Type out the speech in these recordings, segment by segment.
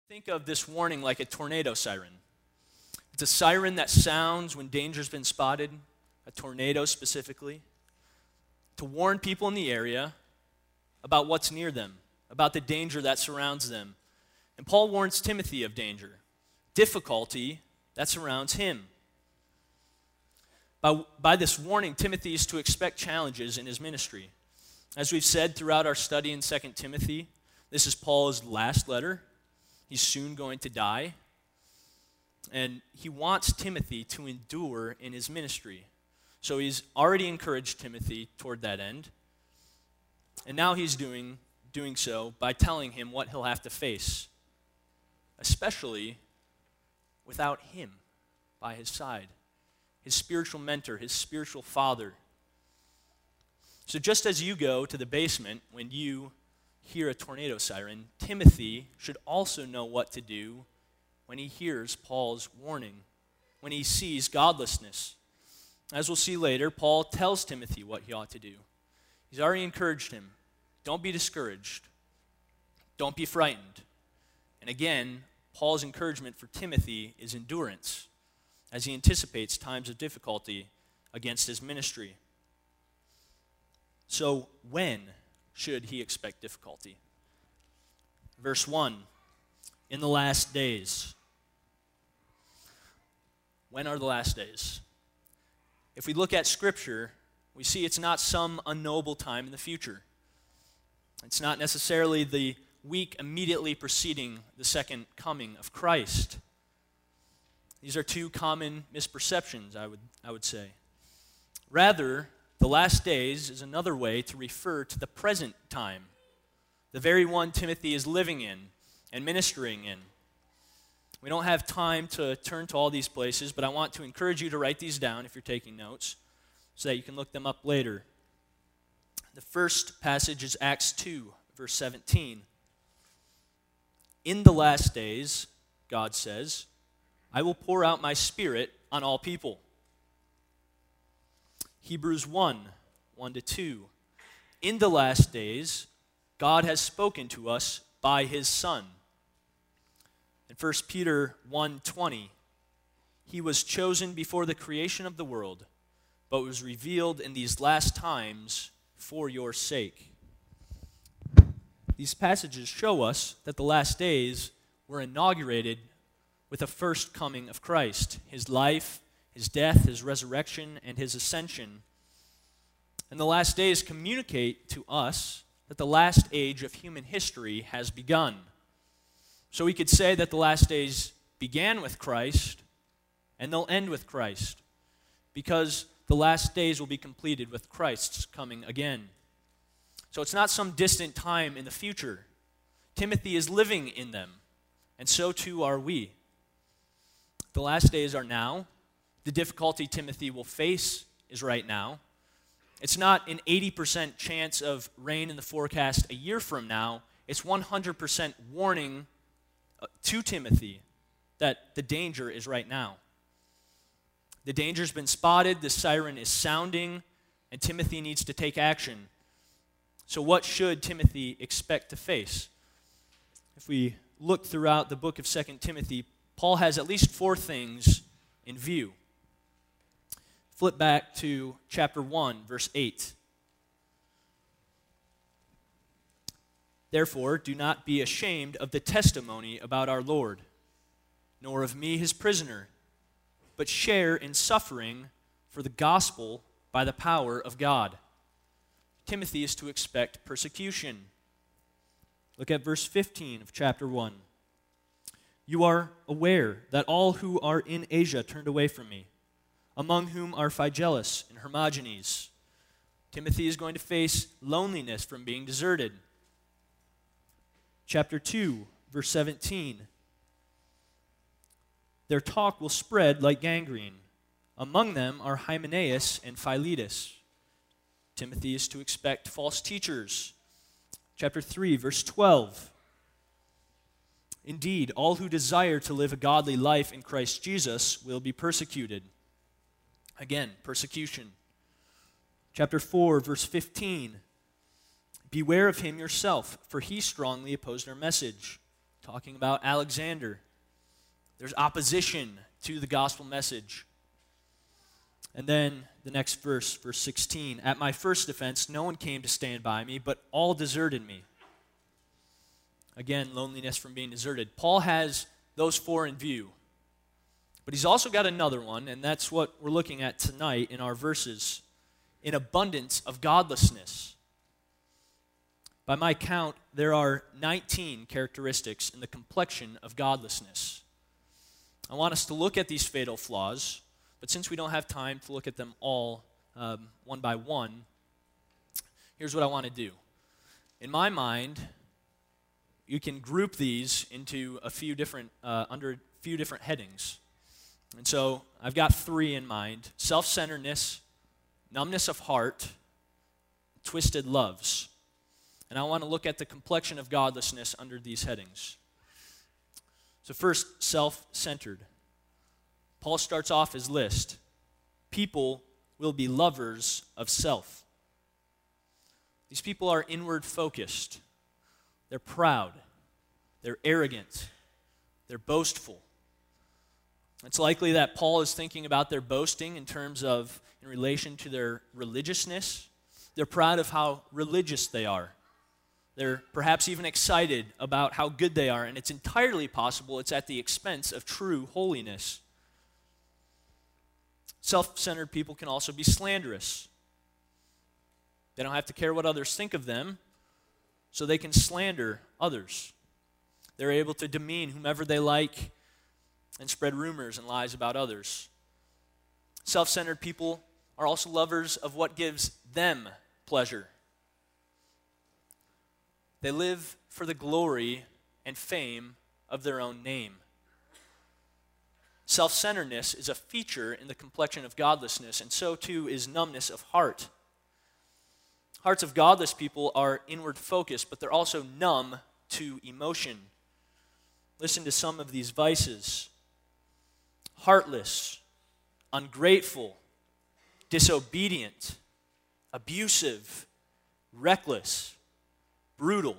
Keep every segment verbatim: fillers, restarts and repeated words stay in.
Think of this warning like a tornado siren. It's a siren that sounds when danger's been spotted, a tornado specifically, to warn people in the area about what's near them, about the danger that surrounds them. And Paul warns Timothy of danger, difficulty that surrounds him. By, by this warning, Timothy is to expect challenges in his ministry. As we've said throughout our study in Second Timothy, this is Paul's last letter. He's soon going to die. And he wants Timothy to endure in his ministry. So he's already encouraged Timothy toward that end. And now he's doing, doing so by telling him what he'll have to face, especially without him by his side, his spiritual mentor, his spiritual father. So just as you go to the basement when you hear a tornado siren, Timothy should also know what to do when he hears Paul's warning, when he sees godlessness. As we'll see later, Paul tells Timothy what he ought to do. He's already encouraged him. Don't be discouraged. Don't be frightened. And again, Paul's encouragement for Timothy is endurance as he anticipates times of difficulty against his ministry. So when should he expect difficulty? Verse one, in the last days. When are the last days? If we look at Scripture, we see it's not some unknowable time in the future. It's not necessarily the week immediately preceding the second coming of Christ. These are two common misperceptions, I would, I would say. Rather, the last days is another way to refer to the present time, the very one Timothy is living in and ministering in. We don't have time to turn to all these places, but I want to encourage you to write these down if you're taking notes so that you can look them up later. The first passage is Acts two, verse seventeen. In the last days, God says, I will pour out my Spirit on all people. Hebrews one, one to two. In the last days, God has spoken to us by his Son. In First Peter one twenty, he was chosen before the creation of the world, but was revealed in these last times for your sake. These passages show us that the last days were inaugurated with the first coming of Christ, his life, his death, his resurrection, and his ascension. And the last days communicate to us that the last age of human history has begun. So we could say that the last days began with Christ, and they'll end with Christ, because the last days will be completed with Christ's coming again. So it's not some distant time in the future. Timothy is living in them, and so too are we. The last days are now. The difficulty Timothy will face is right now. It's not an eighty percent chance of rain in the forecast a year from now. It's one hundred percent warning to Timothy that the danger is right now. The danger's been spotted, the siren is sounding, and Timothy needs to take action. So what should Timothy expect to face? If we look throughout the book of Second Timothy, Paul has at least four things in view. Flip back to chapter one, verse eight. Therefore, do not be ashamed of the testimony about our Lord, nor of me his prisoner, but share in suffering for the gospel by the power of God. Timothy is to expect persecution. Look at verse fifteen of chapter one. You are aware that all who are in Asia turned away from me, among whom are Phygelus and Hermogenes. Timothy is going to face loneliness from being deserted. Chapter two, verse seventeen. Their talk will spread like gangrene. Among them are Hymenaeus and Philetus. Timothy is to expect false teachers. Chapter three, verse twelve. Indeed, all who desire to live a godly life in Christ Jesus will be persecuted. Again, persecution. Chapter four, verse fifteen. Beware of him yourself, for he strongly opposed our message, talking about Alexander. There's opposition to the gospel message. And then the next verse, verse sixteen, at my first defense, no one came to stand by me, but all deserted me. Again, loneliness from being deserted. Paul has those four in view. But he's also got another one, and that's what we're looking at tonight in our verses. An abundance of godlessness. By my count, there are nineteen characteristics in the complexion of godlessness. I want us to look at these fatal flaws, but since we don't have time to look at them all um, one by one, here's what I want to do. In my mind, you can group these into a few different, uh, under a few different headings. And so I've got three in mind: self-centeredness, numbness of heart, twisted loves. And I want to look at the complexion of godlessness under these headings. So first, self-centered. Paul starts off his list. People will be lovers of self. These people are inward focused. They're proud. They're arrogant. They're boastful. It's likely that Paul is thinking about their boasting in terms of, in relation to their religiousness. They're proud of how religious they are. They're perhaps even excited about how good they are, and it's entirely possible it's at the expense of true holiness. Self-centered people can also be slanderous. They don't have to care what others think of them, so they can slander others. They're able to demean whomever they like and spread rumors and lies about others. Self-centered people are also lovers of what gives them pleasure. They live for the glory and fame of their own name. Self-centeredness is a feature in the complexion of godlessness, and so too is numbness of heart. Hearts of godless people are inward focused, but they're also numb to emotion. Listen to some of these vices: heartless, ungrateful, disobedient, abusive, reckless, brutal.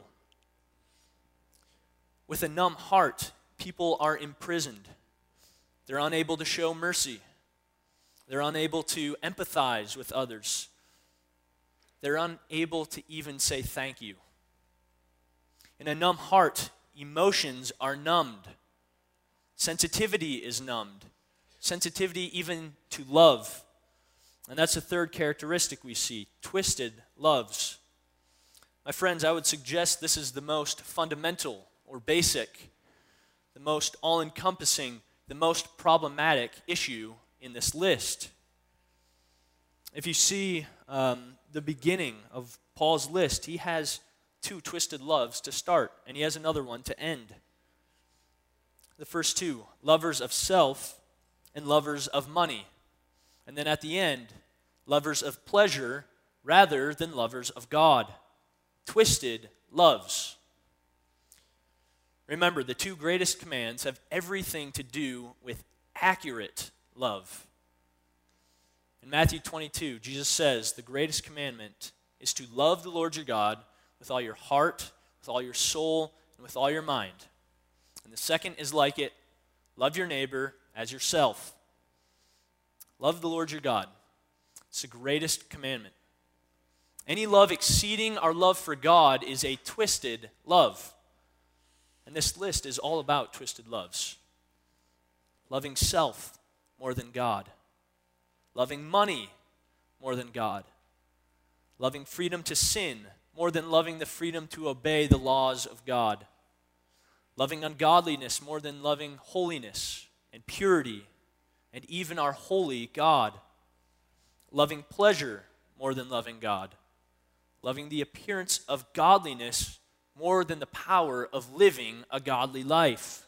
With a numb heart, people are imprisoned. They're unable to show mercy. They're unable to empathize with others. They're unable to even say thank you. In a numb heart, emotions are numbed. Sensitivity is numbed. Sensitivity even to love. And that's the third characteristic we see: twisted loves. My friends, I would suggest this is the most fundamental or basic, the most all-encompassing, the most problematic issue in this list. If you see um, the beginning of Paul's list, he has two twisted loves to start, and he has another one to end. The first two, lovers of self and lovers of money. And then at the end, lovers of pleasure rather than lovers of God. Twisted loves. Remember, the two greatest commands have everything to do with accurate love. In Matthew twenty-two, Jesus says the greatest commandment is to love the Lord your God with all your heart, with all your soul, and with all your mind. And the second is like it: love your neighbor as yourself. Love the Lord your God. It's the greatest commandment. Any love exceeding our love for God is a twisted love. And this list is all about twisted loves. Loving self more than God. Loving money more than God. Loving freedom to sin more than loving the freedom to obey the laws of God. Loving ungodliness more than loving holiness and purity and even our holy God. Loving pleasure more than loving God. Loving the appearance of godliness more than the power of living a godly life.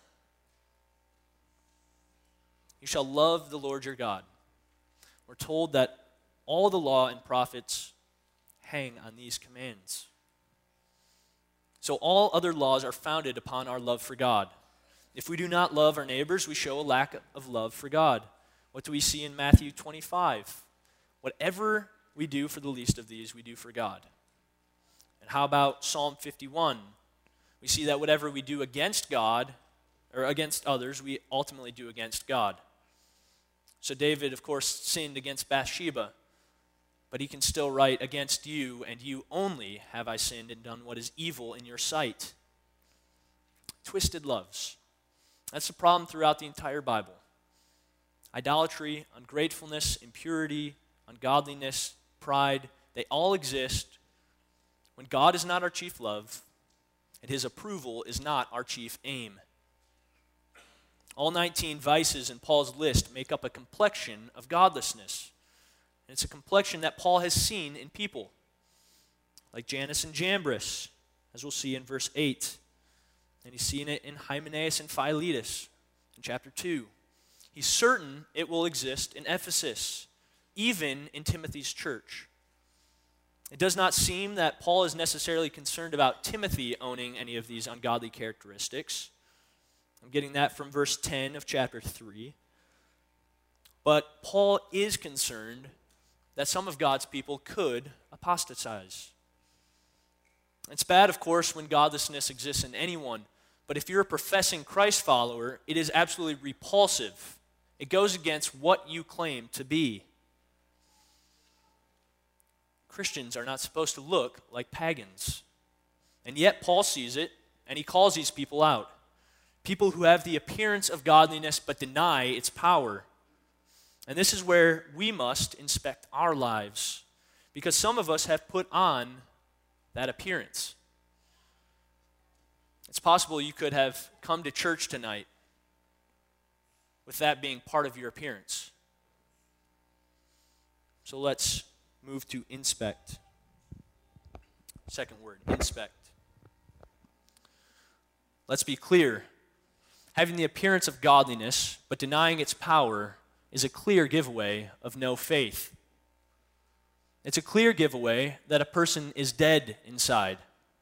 You shall love the Lord your God. We're told that all the law and prophets hang on these commands. So all other laws are founded upon our love for God. If we do not love our neighbors, we show a lack of love for God. What do we see in Matthew twenty-five? Whatever we do for the least of these, we do for God. And how about Psalm fifty-one? we see that whatever we do against God or against others, we ultimately do against God. So David, of course, sinned against Bathsheba, but he can still write, against you and you only have I sinned and done what is evil in your sight. Twisted loves. That's the problem throughout the entire Bible. Idolatry, ungratefulness, impurity, ungodliness, pride, they all exist when God is not our chief love and his approval is not our chief aim. All nineteen vices in Paul's list make up a complexion of godlessness. And it's a complexion that Paul has seen in people, like Jannes and Jambres, as we'll see in verse eight. And he's seen it in Hymenaeus and Philetus in chapter two. He's certain it will exist in Ephesus, even in Timothy's church. It does not seem that Paul is necessarily concerned about Timothy owning any of these ungodly characteristics. I'm getting that from verse ten of chapter three. But Paul is concerned that some of God's people could apostatize. It's bad, of course, when godlessness exists in anyone, but if you're a professing Christ follower, it is absolutely repulsive. It goes against what you claim to be. Christians are not supposed to look like pagans. And yet Paul sees it, and he calls these people out. People who have the appearance of godliness but deny its power. And this is where we must inspect our lives, because some of us have put on that appearance. It's possible you could have come to church tonight with that being part of your appearance. So let's move to inspect. Second word, inspect. Let's be clear. Having the appearance of godliness but denying its power is a clear giveaway of no faith. It's a clear giveaway that a person is dead inside.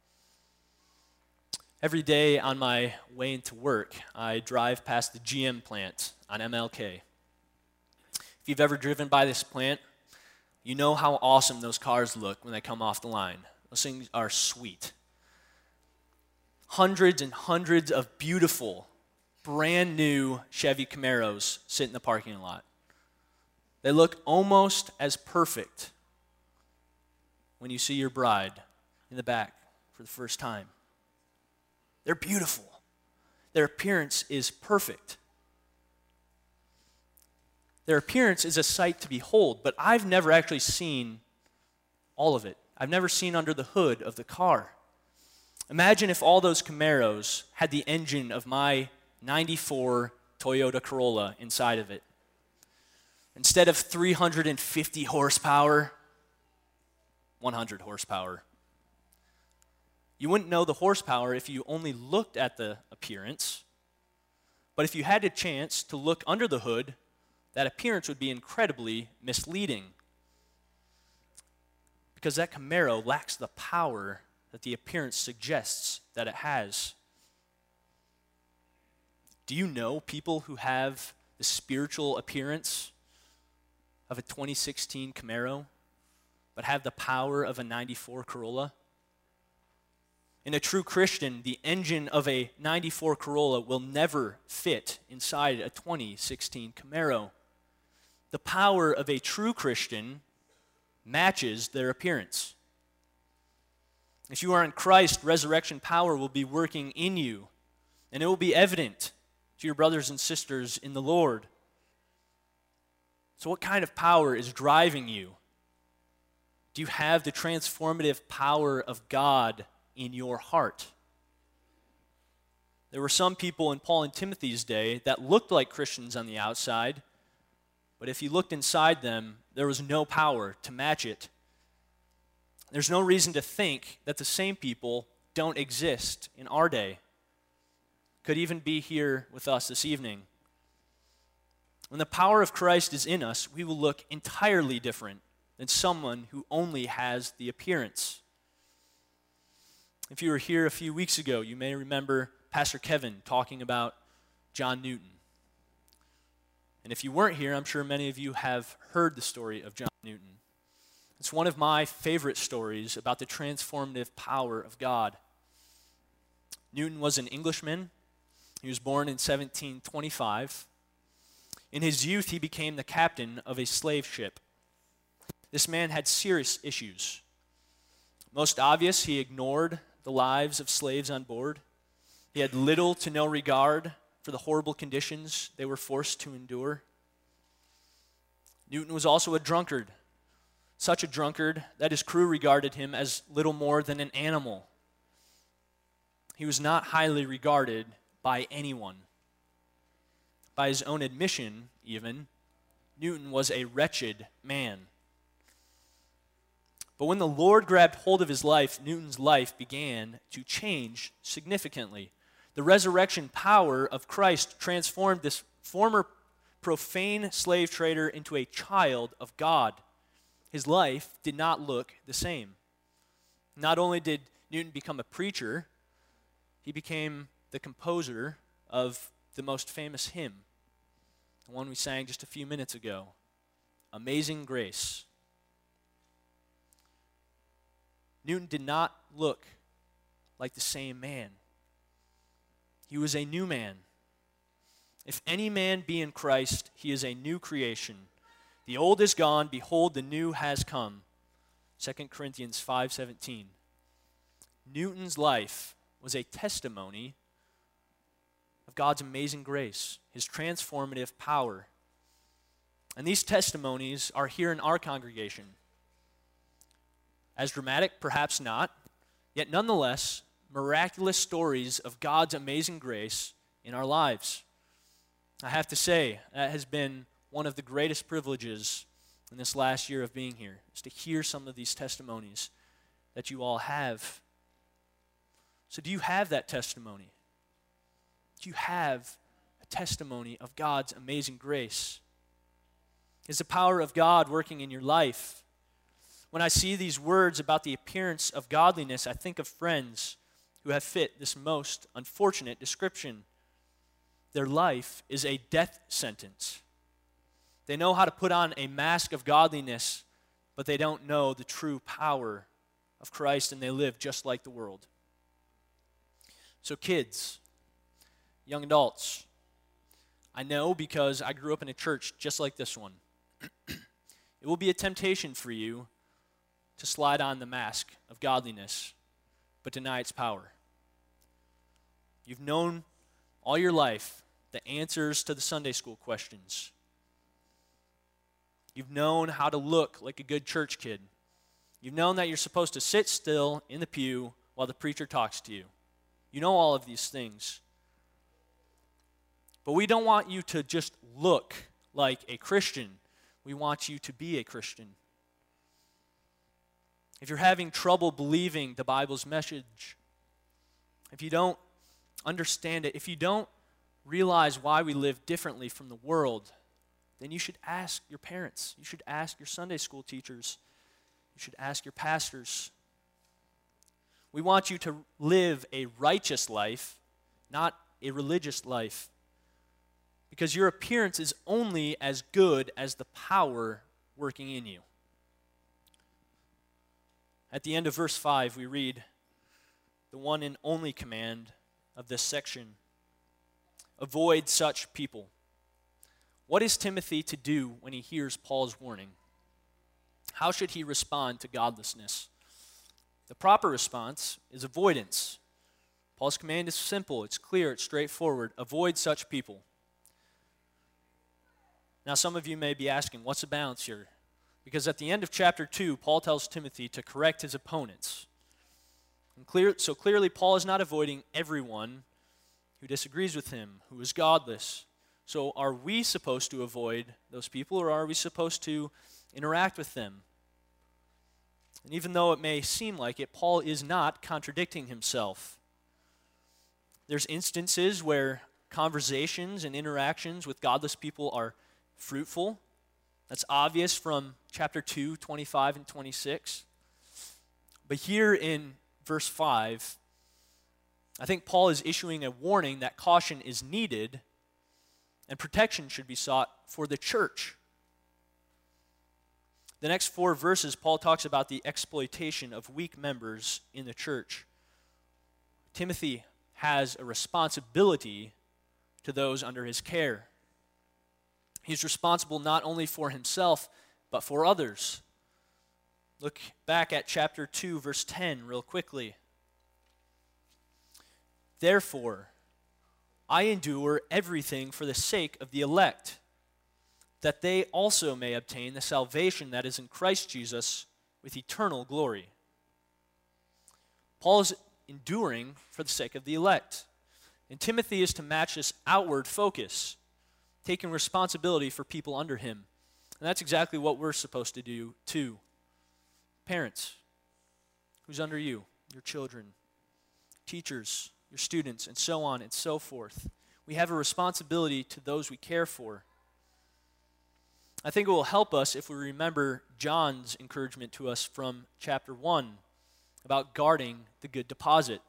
Every day on my way into work, I drive past the G M plant on M L K. If you've ever driven by this plant, you know how awesome those cars look when they come off the line. Those things are sweet. Hundreds and hundreds of beautiful, brand new Chevy Camaros sit in the parking lot. They look almost as perfect when you see your bride in the back for the first time. They're beautiful. Their appearance is perfect. Their appearance is a sight to behold, but I've never actually seen all of it. I've never seen under the hood of the car. Imagine if all those Camaros had the engine of my ninety-four Toyota Corolla inside of it. Instead of three hundred fifty horsepower, one hundred horsepower. You wouldn't know the horsepower if you only looked at the appearance. But if you had a chance to look under the hood, that appearance would be incredibly misleading. Because that Camaro lacks the power that the appearance suggests that it has. Do you know people who have the spiritual appearance of a twenty sixteen Camaro, but have the power of a ninety-four Corolla? In a true Christian, the engine of a ninety-four Corolla will never fit inside a twenty sixteen Camaro. The power of a true Christian matches their appearance. If you are in Christ, resurrection power will be working in you, and it will be evident to your brothers and sisters in the Lord. So what kind of power is driving you? Do you have the transformative power of God in your heart? There were some people in Paul and Timothy's day that looked like Christians on the outside, but if you looked inside them, there was no power to match it. There's no reason to think that the same people don't exist in our day. Could even be here with us this evening. When the power of Christ is in us, we will look entirely different than someone who only has the appearance. If you were here a few weeks ago, you may remember Pastor Kevin talking about John Newton. And if you weren't here, I'm sure many of you have heard the story of John Newton. It's one of my favorite stories about the transformative power of God. Newton was an Englishman. He was born in seventeen twenty-five. In his youth, he became the captain of a slave ship. This man had serious issues. Most obvious, he ignored the lives of slaves on board. He had little to no regard for the horrible conditions they were forced to endure. Newton was also a drunkard, such a drunkard that his crew regarded him as little more than an animal. He was not highly regarded by anyone. By his own admission, even, Newton was a wretched man. But when the Lord grabbed hold of his life, Newton's life began to change significantly. The resurrection power of Christ transformed this former profane slave trader into a child of God. His life did not look the same. Not only did Newton become a preacher, he became the composer of the most famous hymn, the one we sang just a few minutes ago, Amazing Grace. Newton did not look like the same man. He was a new man. If any man be in Christ, he is a new creation. The old is gone, behold, the new has come. Second Corinthians five seventeen. Newton's life was a testimony of God's amazing grace, his transformative power. And these testimonies are here in our congregation. As dramatic, perhaps not, yet nonetheless, miraculous stories of God's amazing grace in our lives. I have to say, that has been one of the greatest privileges in this last year of being here, is to hear some of these testimonies that you all have. So do you have that testimony? Do you have a testimony of God's amazing grace? Is the power of God working in your life? When I see these words about the appearance of godliness, I think of friends who have fit this most unfortunate description. Their life is a death sentence. They know how to put on a mask of godliness, but they don't know the true power of Christ, and they live just like the world. So kids, young adults, I know because I grew up in a church just like this one. It will be a temptation for you to slide on the mask of godliness, but deny its power. You've known all your life the answers to the Sunday school questions. You've known how to look like a good church kid. You've known that you're supposed to sit still in the pew while the preacher talks to you. You know all of these things. But we don't want you to just look like a Christian. We want you to be a Christian. If you're having trouble believing the Bible's message, if you don't understand it, if you don't realize why we live differently from the world, then you should ask your parents. You should ask your Sunday school teachers. You should ask your pastors. We want you to live a righteous life, not a religious life, because your appearance is only as good as the power working in you. At the end of verse five, we read the one and only command of this section: avoid such people. What is Timothy to do when he hears Paul's warning? How should he respond to godlessness? The proper response is avoidance. Paul's command is simple, it's clear, it's straightforward. Avoid such people. Now, some of you may be asking, what's the balance here? Because at the end of chapter two, Paul tells Timothy to correct his opponents. And clear, so clearly, Paul is not avoiding everyone who disagrees with him, who is godless. So are we supposed to avoid those people, or are we supposed to interact with them? And even though it may seem like it, Paul is not contradicting himself. There's instances where conversations and interactions with godless people are fruitful. That's obvious from chapter two, twenty-five and twenty-six. But here in verse five, I think Paul is issuing a warning that caution is needed and protection should be sought for the church. The next four verses, Paul talks about the exploitation of weak members in the church. Timothy, has a responsibility to those under his care. He's responsible not only for himself, but for others. Look back at chapter two, verse ten, real quickly. Therefore, I endure everything for the sake of the elect, that they also may obtain the salvation that is in Christ Jesus with eternal glory. Paul is enduring for the sake of the elect. And Timothy is to match this outward focus, taking responsibility for people under him. And that's exactly what we're supposed to do too. Parents, who's under you? Your children, teachers, your students, and so on and so forth. We have a responsibility to those we care for. I think it will help us if we remember John's encouragement to us from chapter one about guarding the good deposit.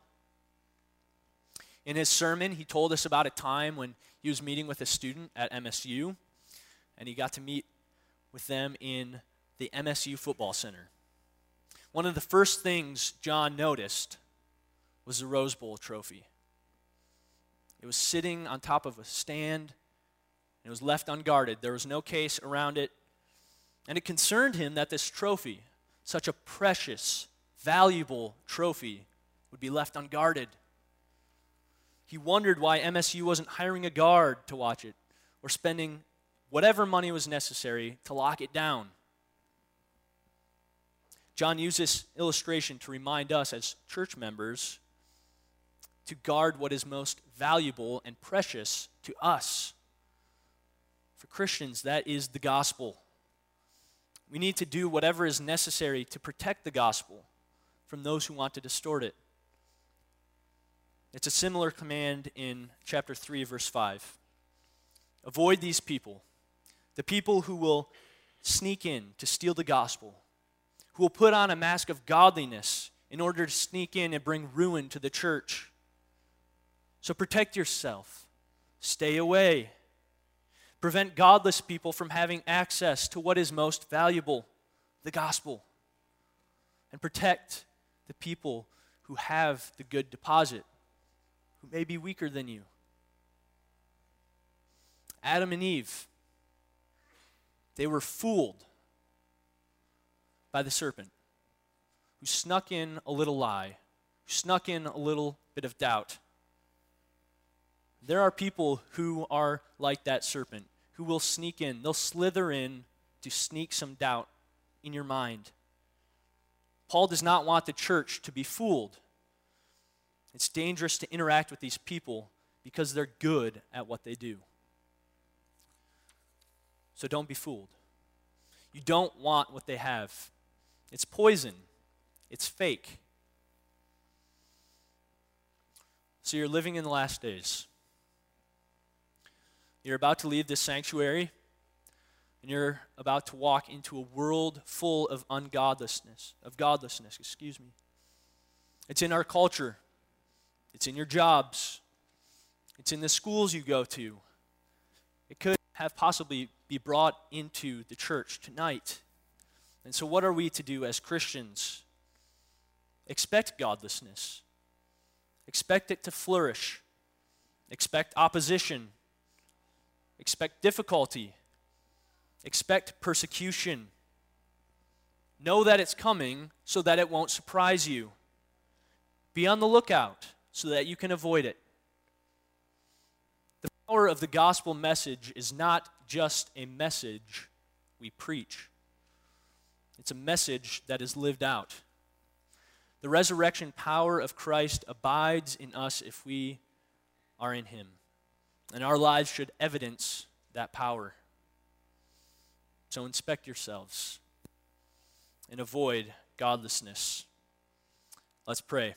In his sermon, he told us about a time when he was meeting with a student at M S U, and he got to meet with them in the M S U football center. One of the first things John noticed was the Rose Bowl trophy. It was sitting on top of a stand. It was left unguarded. There was no case around it. And it concerned him that this trophy, such a precious, valuable trophy, would be left unguarded. He wondered why M S U wasn't hiring a guard to watch it or spending whatever money was necessary to lock it down. John used this illustration to remind us as church members to guard what is most valuable and precious to us. For Christians, that is the gospel. We need to do whatever is necessary to protect the gospel from those who want to distort it. It's a similar command in chapter three, verse five. Avoid these people, the people who will sneak in to steal the gospel, who will put on a mask of godliness in order to sneak in and bring ruin to the church. So protect yourself. Stay away. Prevent godless people from having access to what is most valuable, the gospel. And protect the people who have the good deposit, who may be weaker than you. Adam and Eve, they were fooled by the serpent, who snuck in a little lie, who snuck in a little bit of doubt. There are people who are like that serpent, who will sneak in. They'll slither in to sneak some doubt in your mind. Paul does not want the church to be fooled. It's dangerous to interact with these people because they're good at what they do. So don't be fooled. You don't want what they have. It's poison. It's fake. So you're living in the last days. You're about to leave this sanctuary, and you're about to walk into a world full of ungodlessness, of godlessness, excuse me. It's in our culture. It's in your jobs. It's in the schools you go to. It could have possibly be brought into the church tonight. And so what are we to do as Christians? Expect godlessness. Expect it to flourish. Expect opposition. Expect difficulty. Expect persecution. Know that it's coming so that it won't surprise you. Be on the lookout so that you can avoid it. The power of the gospel message is not just a message we preach. It's a message that is lived out. The resurrection power of Christ abides in us if we are in him. And our lives should evidence that power. So inspect yourselves and avoid godlessness. Let's pray.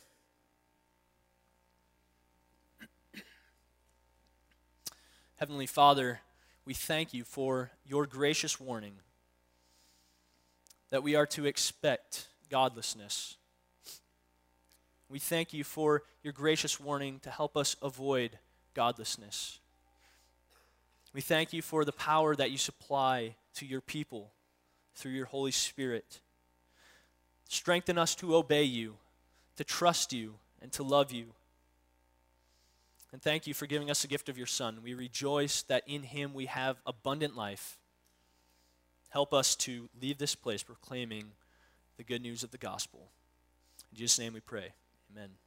Heavenly Father, we thank you for your gracious warning that we are to expect godlessness. We thank you for your gracious warning to help us avoid godlessness. We thank you for the power that you supply to your people through your Holy Spirit. Strengthen us to obey you, to trust you, and to love you. And thank you for giving us the gift of your Son. We rejoice that in him we have abundant life. Help us to leave this place proclaiming the good news of the gospel. In Jesus' name we pray. Amen.